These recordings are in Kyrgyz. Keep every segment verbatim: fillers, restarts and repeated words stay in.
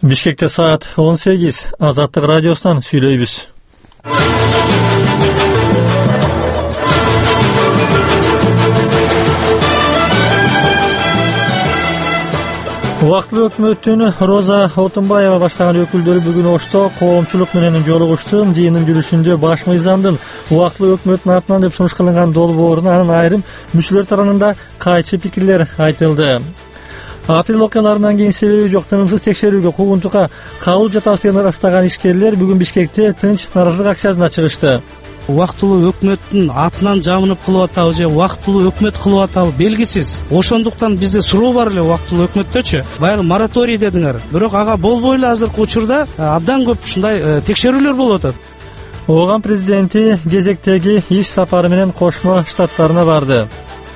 Бишкекте саат он сегиз. Азаттык радиосунан сүйлөйбүз. Убактылуу өкмөттүн Роза Отунбаева баштаган өкүлдөрү бүгүн Ошто коомчулук менен жолугушту. Жыйындын жүрүшүндө баш мыйзамдын убактылуу өкмөттүн атынан деп сунуш кылынган долбооруна анын айрым мүчөлөр тарабынан кайчы пикирлер айтылды. Апрель окуяларынан кийин себеби жок тынымсыз текшерүүгө куугунтукка кабыл жатабыз деген ырастаган ишкерлер бүгүн Бишкекте тынч нааразычылык акциясына чыгышты. Убактылуу өкмөттүн атынан жабынып кылып атабы же убактылуу өкмөт кылып атабы белгисиз. Ошондуктан бизде суроо бар эле убактылуу өкмөттөчү. Баягы мораторий дедиңер, бирок ага болбой эле азыркы учурда абдан көп ушундай текшерүүлөр болуп атат. Ооган президенти кезектеги иш сапары менен Кошмо Штаттарына барды.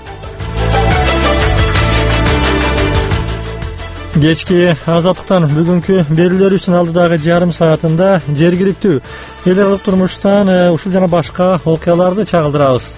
Кечки Азаттыктан бүгүнкү берүүлөрүбүздүн алдыдагы жарым саатында жергиликтүү эл аралык турмуштан ушул жана башка окуяларды чагылдырабыз.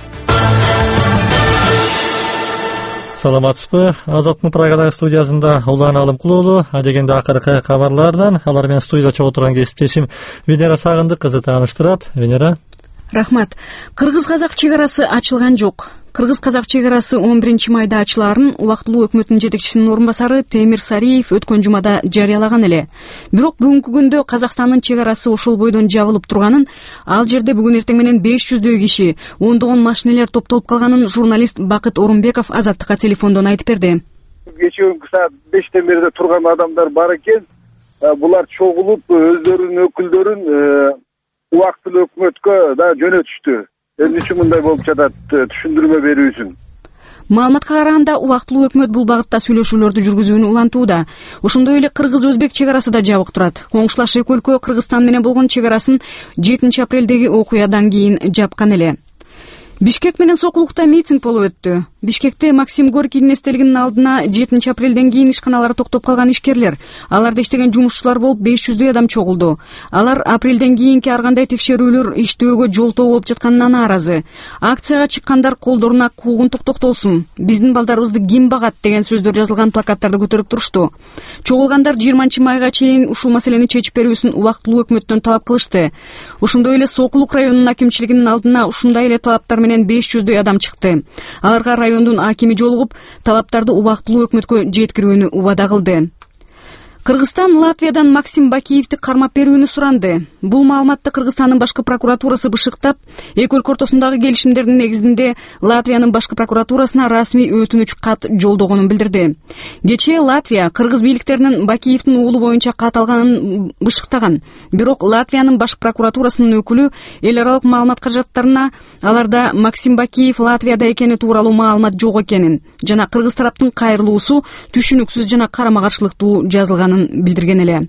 Саламатсызбы? Азаттыктын Прагадагы студиясында Улан Алымкулуулу, адегенде акыркы кабарлардан алар менен студияда чогуу турган кесиптешим Венера Сагындык кызы тааныштырат. Венера. Рахмат. Кыргыз-казак чек арасы ачылган жок. Кыргыз-казак чек арасы он биринчи майда ачылаарын убактылуу өкмөттүн жетекчисинин орун басары Темир Сариев өткөн жумада жарыялаган эле. Бирок бүгүнкү күндө Казакстандын чек арасы ошол бойдон жабылып турганын, ал жерде бүгүн эртең менен беш жүздөй киши, ондогон машинелер топтолуп калганын журналист Бакыт Орунбеков Азаттыкка телефондон айтып берди. Кечээ саат бештен бери турган адамдар бар экен. Булар чогулуп өздөрүнүн өкүлдөрүн убактылуу өкмөткө да жөнөтүштү. Эмне үчүн мындай болуп жатат, түшүндүрмө берүүсүн. Маалыматка караганда убактылуу өкмөт бул багытта сүйлөшүүлөрдү жүргүзүүнү улантууда. Ошондой эле кыргыз-өзбек чек арасы да жабык турат. Коңшулаш эки өлкө Кыргызстан менен болгон чек арасын жетинчи апрелдеги окуядан кийин жапкан эле. Бишкек менен Сокулукта митинг болуп өттү. Бишкекте Максим Горькийдин эстелигинин алдына жетинчи апрелден кийин ишканалары токтоп калган ишкерлер, аларда иштеген жумушчулар болуп беш жүздөй адам чогулду. Алар апрелден кийинки ар кандай текшерүүлөр иштөөгө жолтоо болуп жатканына нааразы. Акцияга чыккандар колдоруна куугунтук токтолсун, биздин балдарыбызды ким багат деген сөздөр жазылган плакаттарды көтөрүп турушту. Чогулгандар жыйырманчы майга чейин ушул маселени чечип берүүсүн убактылуу өкмөттөн талап кылышты. Ошондой эле Сокулук районунун акимчилигинин алдына ушундай эле талаптар менен беш жүздөй адам чыкты. Аларга райондун акими жолугуп, талаптарды убактылуу өкмөткө жеткирүүнү убада кылды. Кыргызстан Латвиядан Максим Бакиевди кармап берүүнү суранды. Бул маалыматты Кыргызстандын башкы прокуратурасы бышыктап, эки өлкө ортосундагы келишимдердин негизинде Латвиянын башкы прокуратурасына расмий өтүнүч кат жолдогонун билдирди. Кечээ Латвия Кыргыз бийликтеринин Бакиевдин уулу боюнча кат алганын бышыктаган. Бирок Латвиянын башкы прокуратурасынын өкүлү эл аралык маалымат каражаттарына аларда Максим Бакиев Латвияда экени тууралуу маалымат жок экенин жана кыргыз тараптын кайрылуусу түшүнүксүз жана карама каршылыктуу жазылганын билдирген эле.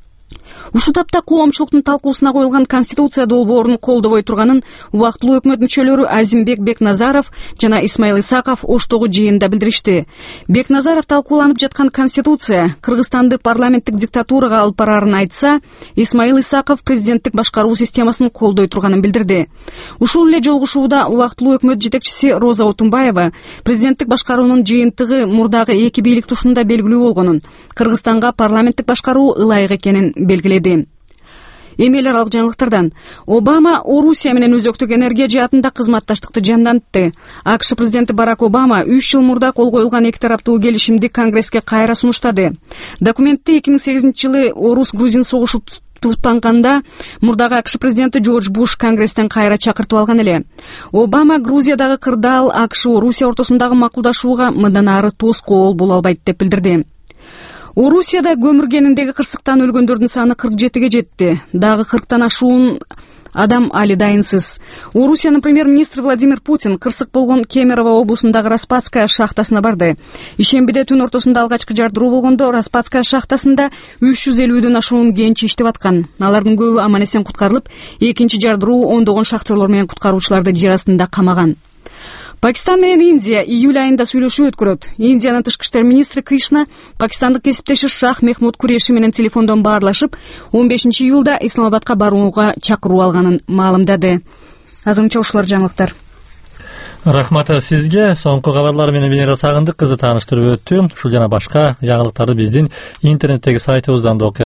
Ушул тапта коомчулуктун талкуусуна коюлган конституция долбоорун колдобой турганын убактылуу өкмөт мүчөлөрү Азимбек Бекназаров жана Исмаил Исаков Оштогу жыйында билдиришти. Бекназаров талкууланып жаткан конституция Кыргызстанды парламенттик диктатурага алып барарын айтса, Исмаил Исаков президенттик башкаруу системасын колдой турганын билдирди. Ушул эле жолугушууда убактылуу өкмөт жетекчиси Роза Отунбаева президенттик башкаруунун жыйынтыгы мурдагы эки бийлик тушунда белгилүү болгонун, Кыргызстанга парламенттик башкаруу ылайык экенин белгиледи. Эми эл аралык жаңылыктардан. Обама Орусия менен өзөктүк энергия жаатында кызматташтыкты жандантты. АКШ президенти Барак Обама үч жыл мурда кол коюлган эки тараптуу келишимди Конгресске кайра сунуштады. Документти эки миң сегизинчи жылы Орус-Грузин согушу туттанганда мурдагы АКШ президенти Джордж Буш Конгресстен кайра чакыртып алган эле. Обама Грузиядагы кырдаал АКШ Орусия ортосундагы макулдашууга мындан ары тоскоол боло албайт деп билдирди. Орусияда көмүргениндеги кырсыктан өлгөндөрдүн саны кырк жетиге жетти. Дагы кырктан ашуун адам али дайынсыз. Орусиянын премьер-министри Владимир Путин кырсык болгон Кемерово облусундагы Распадская шахтасына барды. Ишембиде түн ортосунда алгачкы жардыруу болгондо Распадская шахтасында үч жүз элүүдөн ашуун кенчи иштеп аткан. Алардын көбү аман эсен куткарылып, экинчи жардыруу ондогон шахтерлор менен куткаруучуларды жер астында камаган. Пакистан менен Индия июль айында сүйлөшүү өткөрөт. Индиянын тышкы иштер министри Кришна пакистандык кесиптеши Шах Мехмуд Куреши менен телефондон баарлашып, он бешинчи июлда Исламабадка барууга чакыруу алганын маалымдады. Азырынча ушулар жаңылыктар. Рахмат сизге. Соңку кабарлар менен Венера Сагындык кызы тааныштырып өттү. Ушул жана башка жаңылыктарды биздин интернеттеги сайтыбыздан да